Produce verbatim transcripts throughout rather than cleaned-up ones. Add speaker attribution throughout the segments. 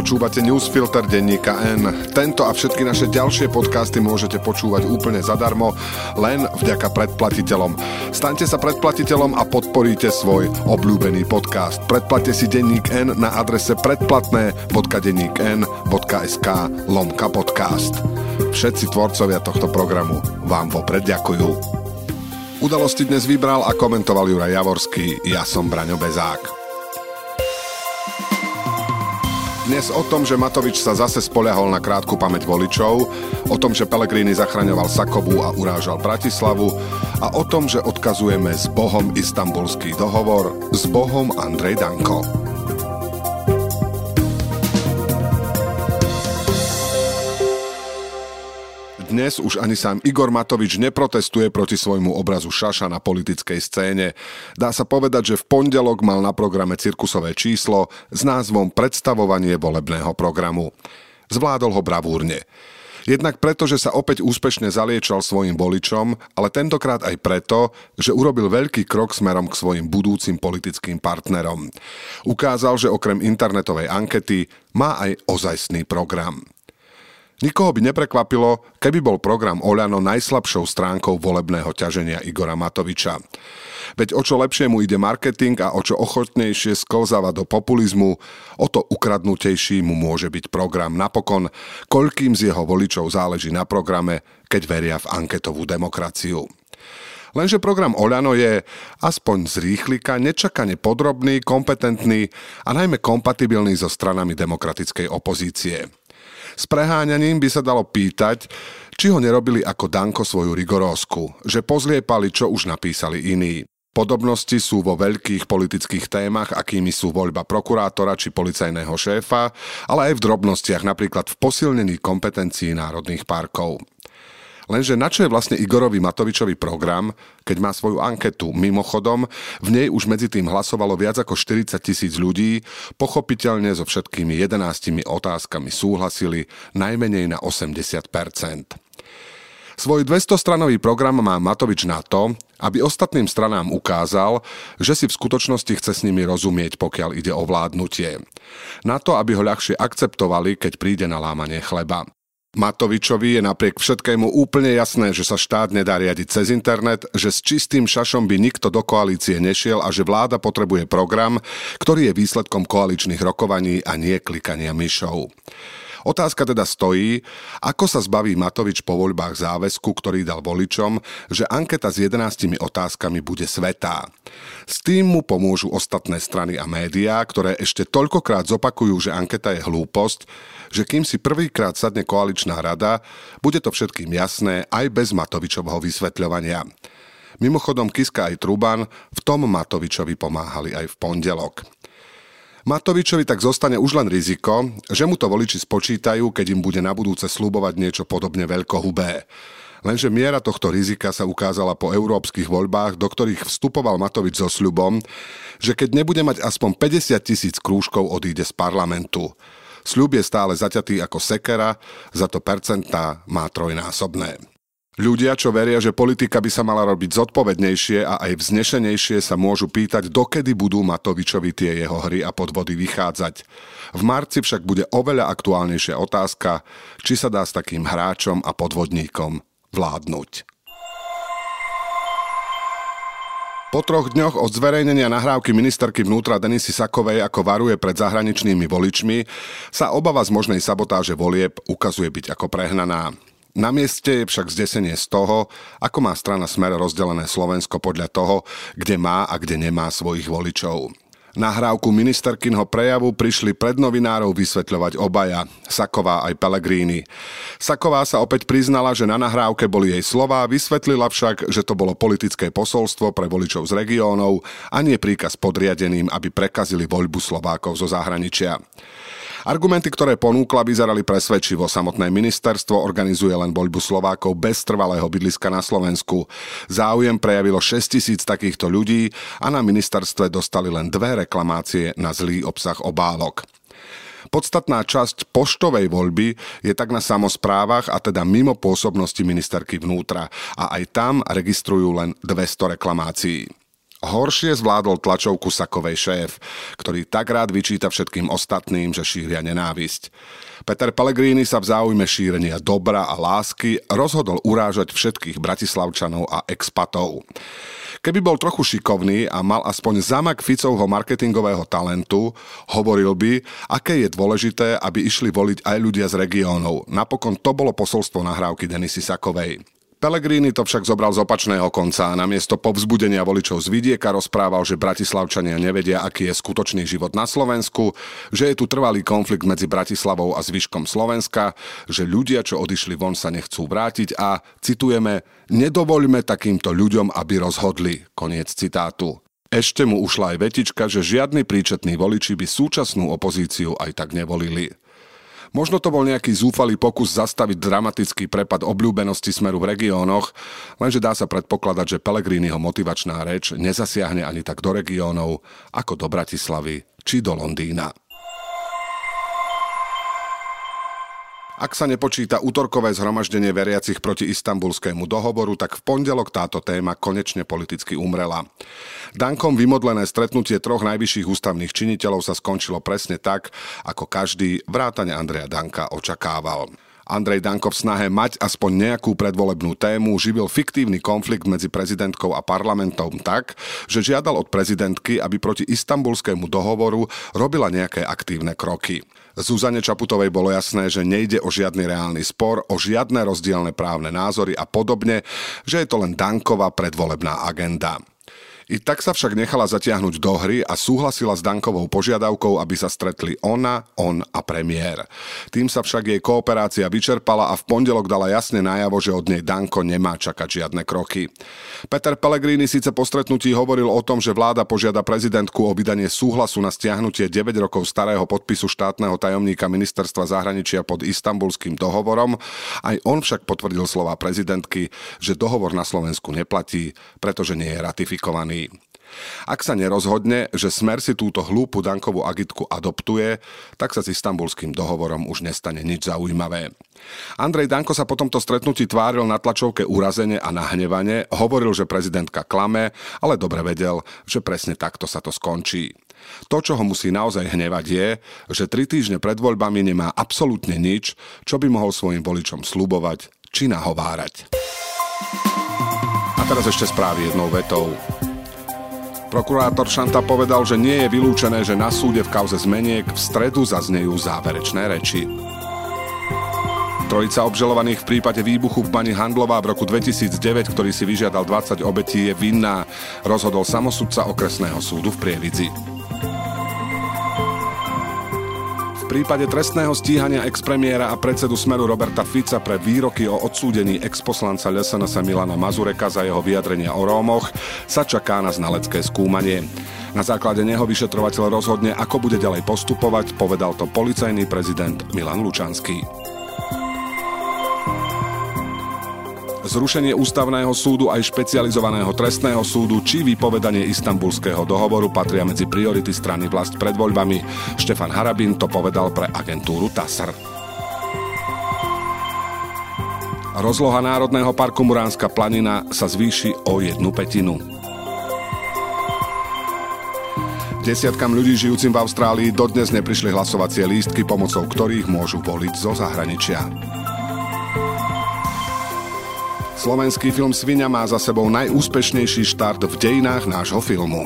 Speaker 1: Počúvate Newsfilter denníka N. Tento a všetky naše ďalšie podcasty môžete počúvať úplne zadarmo, len vďaka predplatiteľom. Staňte sa predplatiteľom a podporíte svoj obľúbený podcast. Predplatte si denník N na adrese predplatné bodka denníkn bodka es ká lomka podcast. Všetci tvorcovia tohto programu vám vopred ďakujú. Udalosti dnes vybral a komentoval Juraj Javorský. Ja som Braňo Bezák. Dnes o tom, že Matovič sa zase spoliahol na krátku pamäť voličov, o tom, že Pellegrini zachraňoval Sakovu a urážal Bratislavu a o tom, že odkazujeme s Bohom Istanbulský dohovor, s Bohom Andrej Danko. Dnes už ani sám Igor Matovič neprotestuje proti svojmu obrazu šaša na politickej scéne. Dá sa povedať, že v pondelok mal na programe cirkusové číslo s názvom Predstavovanie volebného programu. Zvládol ho bravúrne. Jednak preto, že sa opäť úspešne zaliečal svojim voličom, ale tentokrát aj preto, že urobil veľký krok smerom k svojim budúcim politickým partnerom. Ukázal, že okrem internetovej ankety má aj ozajstný program. Nikoho by neprekvapilo, keby bol program Oľano najslabšou stránkou volebného ťaženia Igora Matoviča. Veď o čo lepšie mu ide marketing a o čo ochotnejšie sklzáva do populizmu, o to ukradnutejší mu môže byť program. Napokon, koľkým z jeho voličov záleží na programe, keď veria v anketovú demokraciu. Lenže program Oľano je, aspoň z rýchlika, nečakane podrobný, kompetentný a najmä kompatibilný so stranami demokratickej opozície. S preháňaním by sa dalo pýtať, či ho nerobili ako Danko svoju rigorózku, že pozliepali, čo už napísali iní. Podobnosti sú vo veľkých politických témach, akými sú voľba prokurátora či policajného šéfa, ale aj v drobnostiach, napríklad v posilnení kompetencií národných parkov. Lenže na čo je vlastne Igorovi Matovičovi program, keď má svoju anketu? Mimochodom, v nej už medzi tým hlasovalo viac ako štyridsať tisíc ľudí, pochopiteľne so všetkými jedenástimi otázkami súhlasili najmenej na osemdesiat percent. Svoj dvestostranový program má Matovič na to, aby ostatným stranám ukázal, že si v skutočnosti chce s nimi rozumieť, pokiaľ ide o vládnutie. Na to, aby ho ľahšie akceptovali, keď príde na lámanie chleba. Matovičovi je napriek všetkému úplne jasné, že sa štát nedá riadiť cez internet, že s čistým šašom by nikto do koalície nešiel a že vláda potrebuje program, ktorý je výsledkom koaličných rokovaní a nie klikania myšou. Otázka teda stojí, ako sa zbaví Matovič po voľbách záväzku, ktorý dal voličom, že anketa s jedenástimi otázkami bude svätá. S tým mu pomôžu ostatné strany a médiá, ktoré ešte toľkokrát zopakujú, že anketa je hlúposť, že kým si prvýkrát sadne koaličná rada, bude to všetkým jasné aj bez Matovičovho vysvetľovania. Mimochodom Kiska aj Truban v tom Matovičovi pomáhali aj v pondelok. Matovičovi tak zostane už len riziko, že mu to voliči spočítajú, keď im bude na budúce sľubovať niečo podobne veľkohubé. Lenže miera tohto rizika sa ukázala po európskych voľbách, do ktorých vstupoval Matovič so sľubom, že keď nebude mať aspoň päťdesiat tisíc krúžkov, odíde z parlamentu. Sľub je stále zaťatý ako sekera, za to percentá má trojnásobné. Ľudia, čo veria, že politika by sa mala robiť zodpovednejšie a aj vznešenejšie, sa môžu pýtať, dokedy budú Matovičovi tie jeho hry a podvody vychádzať. V marci však bude oveľa aktuálnejšia otázka, či sa dá s takým hráčom a podvodníkom vládnuť. Po troch dňoch od zverejnenia nahrávky ministerky vnútra Denisy Sakovej, ako varuje pred zahraničnými voličmi, sa obava z možnej sabotáže volieb ukazuje byť ako prehnaná. Na mieste je však zdesenie z toho, ako má strana Smer rozdelené Slovensko podľa toho, kde má a kde nemá svojich voličov. Nahrávku ministerkynho prejavu prišli pred novinárov vysvetľovať obaja, Saková aj Pellegrini. Saková sa opäť priznala, že na nahrávke boli jej slová, vysvetlila však, že to bolo politické posolstvo pre voličov z regiónov a nie príkaz podriadeným, aby prekazili voľbu Slovákov zo zahraničia. Argumenty, ktoré ponúkla, vyzerali presvedčivo. Samotné ministerstvo organizuje len voľbu Slovákov bez trvalého bydliska na Slovensku. Záujem prejavilo šesť tisíc takýchto ľudí a na ministerstve dostali len dve reklamácie na zlý obsah obálok. Podstatná časť poštovej voľby je tak na samosprávach a teda mimo pôsobnosti ministerky vnútra a aj tam registrujú len dvesto reklamácií. Horšie zvládol tlačovku Sakovej šéf, ktorý tak rád vyčíta všetkým ostatným, že šíria nenávisť. Peter Pellegrini sa v záujme šírenia dobra a lásky rozhodol urážať všetkých Bratislavčanov a expatov. Keby bol trochu šikovný a mal aspoň zámak Ficovho marketingového talentu, hovoril by, aké je dôležité, aby išli voliť aj ľudia z regiónov. Napokon to bolo posolstvo nahrávky Denisy Sakovej. Pellegrini to však zobral z opačného konca a namiesto povzbudenia voličov z vidieka rozprával, že Bratislavčania nevedia, aký je skutočný život na Slovensku, že je tu trvalý konflikt medzi Bratislavou a zvyškom Slovenska, že ľudia, čo odišli von, sa nechcú vrátiť a, citujeme, nedovoľme takýmto ľuďom, aby rozhodli. Koniec citátu. Ešte mu ušla aj vetička, že žiadni príčetní voliči by súčasnú opozíciu aj tak nevolili. Možno to bol nejaký zúfalý pokus zastaviť dramatický prepad obľúbenosti Smeru v regiónoch, lenže dá sa predpokladať, že Pellegriniho motivačná reč nezasiahne ani tak do regiónov, ako do Bratislavy či do Londýna. Ak sa nepočíta útorkové zhromaždenie veriacich proti Istanbulskému dohovoru, tak v pondelok táto téma konečne politicky umrela. Dankom vymodlené stretnutie troch najvyšších ústavných činiteľov sa skončilo presne tak, ako každý vrátane Andreja Danka očakával. Andrej Danko v snahe mať aspoň nejakú predvolebnú tému živil fiktívny konflikt medzi prezidentkou a parlamentom tak, že žiadal od prezidentky, aby proti Istanbulskému dohovoru robila nejaké aktívne kroky. Zuzane Čaputovej bolo jasné, že nejde o žiadny reálny spor, o žiadne rozdielne právne názory a podobne, že je to len Danková predvolebná agenda. I tak sa však nechala zatiahnuť do hry a súhlasila s Dankovou požiadavkou, aby sa stretli ona, on a premiér. Tým sa však jej kooperácia vyčerpala a v pondelok dala jasne najavo, že od nej Danko nemá čakať žiadne kroky. Peter Pellegrini síce po stretnutí hovoril o tom, že vláda požiada prezidentku o vydanie súhlasu na stiahnutie deväť rokov starého podpisu štátneho tajomníka ministerstva zahraničia pod Istanbulským dohovorom, aj on však potvrdil slová prezidentky, že dohovor na Slovensku neplatí, pretože nie je ratifikovaný. Ak sa nerozhodne, že Smer si túto hlúpu Dankovú agitku adoptuje, tak sa s Istanbulským dohovorom už nestane nič zaujímavé. Andrej Danko sa po tomto stretnutí tváril na tlačovke urazene a nahnevane, hovoril, že prezidentka klame, ale dobre vedel, že presne takto sa to skončí. To, čo ho musí naozaj hnevať, je, že tri týždne pred voľbami nemá absolútne nič, čo by mohol svojim voličom sľubovať či nahovárať. A teraz ešte správy jednou vetou. Prokurátor Šanta povedal, že nie je vylúčené, že na súde v kauze zmeniek v stredu zaznejú záverečné reči. Trojica obžalovaných v prípade výbuchu v bani Handlová v roku dvetisícdeväť, ktorý si vyžiadal dvadsať obetí, je vinná, rozhodol samosudca okresného súdu v Prievidzi. V prípade trestného stíhania expremiéra a predsedu Smeru Roberta Fica pre výroky o odsúdení exposlanca el es en es Milana Mazureka za jeho vyjadrenia o Rómoch sa čaká na znalecké skúmanie. Na základe neho vyšetrovateľ rozhodne, ako bude ďalej postupovať, povedal to policajný prezident Milan Lučanský. Zrušenie ústavného súdu aj špecializovaného trestného súdu či vypovedanie Istanbulského dohovoru patria medzi priority strany Vlast pred voľbami. Štefan Harabin to povedal pre agentúru TASR. Rozloha Národného parku Muránska planina sa zvýši o jednu pätinu. Desiatkam ľudí žijúcim v Austrálii dodnes neprišli hlasovacie lístky, pomocou ktorých môžu voliť zo zahraničia. Slovenský film Sviňa má za sebou najúspešnejší štart v dejinách nášho filmu.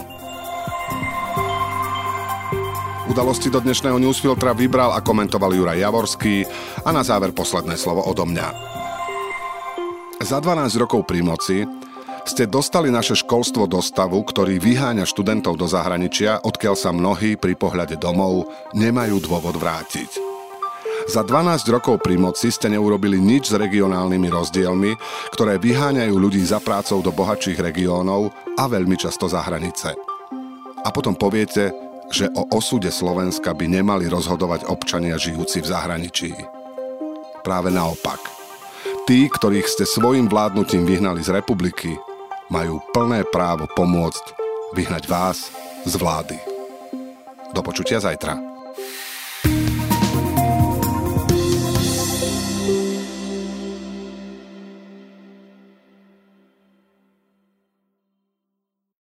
Speaker 1: Udalosti do dnešného newsfiltra vybral a komentoval Juraj Javorský a na záver posledné slovo odo mňa. Za dvanásť rokov pri moci ste dostali naše školstvo do stavu, ktorý vyháňa študentov do zahraničia, odkiaľ sa mnohí pri pohľade domov nemajú dôvod vrátiť. Za dvanásť rokov pri moci ste neurobili nič s regionálnymi rozdielmi, ktoré vyháňajú ľudí za prácou do bohatších regiónov a veľmi často za hranice. A potom poviete, že o osude Slovenska by nemali rozhodovať občania žijúci v zahraničí. Práve naopak. Tí, ktorých ste svojim vládnutím vyhnali z republiky, majú plné právo pomôcť vyhnať vás z vlády. Do počutia zajtra.